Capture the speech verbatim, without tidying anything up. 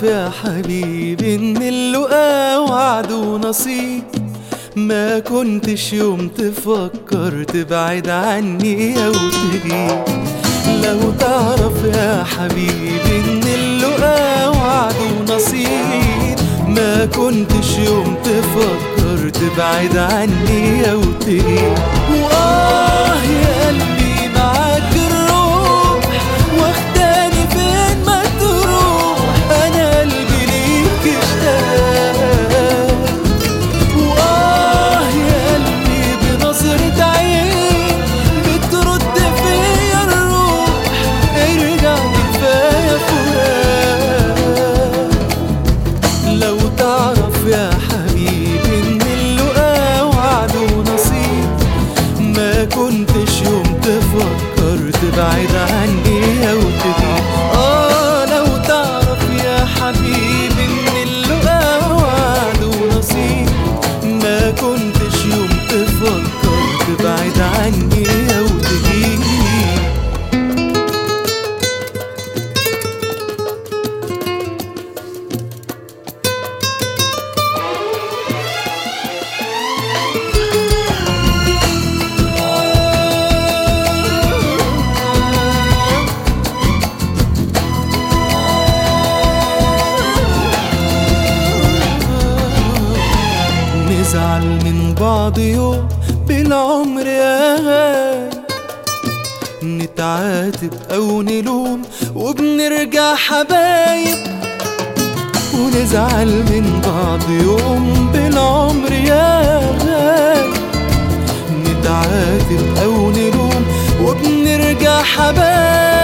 يا حبيبي ان اللقا وعد ونصيب، ما كنتش يوم تفكر تبعد عني او تغيب. لو تعرف يا حبيبي ان اللقا وعد ونصيب، ما كنتش يوم تفكر تبعد عني او تغيب. وآه يا قلبي معاك الروح واخداني فين ما تروح، انا قلبي ليك اشتاق. وآه يا قلبي بنظرة عين بترد فيا الروح، ارجع كفاية فراق. لو تعرف يا حبيبي ان اللقا وعد ونصيب، ما كنتش يوم تفكر تبعد عني او تغيب. اه لو تعرف يا حبيبي ان اللقا وعد ونصيب، ما كنتش يوم تفكر تبعد عني او تغيب. نزعل من بعض يوم بالعمر يا غالي، نتعاتب او نلوم وبنرجع حبايب. ونزعل من بعض يوم بالعمر يا غالي، نتعاتب او نلوم وبنرجع حبايب.